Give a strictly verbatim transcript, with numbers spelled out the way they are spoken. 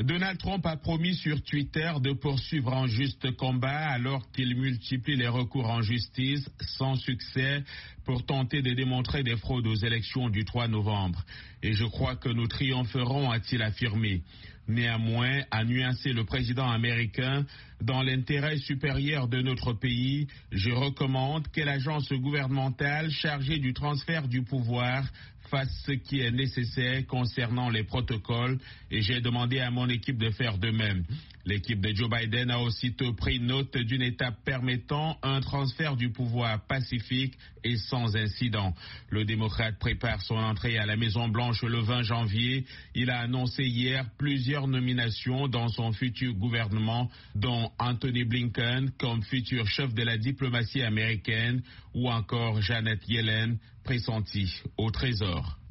Donald Trump a promis sur Twitter de poursuivre en juste combat alors qu'il multiplie les recours en justice sans succès pour tenter de démontrer des fraudes aux élections du trois novembre. Et je crois que nous triompherons, a-t-il affirmé. Néanmoins, a nuancé le président américain, dans l'intérêt supérieur de notre pays, je recommande que l'agence gouvernementale chargée du transfert du pouvoir fasse ce qui est nécessaire concernant les protocoles et j'ai demandé à mon équipe de faire de même. L'équipe de Joe Biden a aussitôt pris note d'une étape permettant un transfert du pouvoir pacifique et sans incident. Le démocrate prépare son entrée à la Maison-Blanche le vingt janvier. Il a annoncé hier plusieurs nominations dans son futur gouvernement, dont Anthony Blinken comme futur chef de la diplomatie américaine ou encore Janet Yellen, pressentie au Trésor.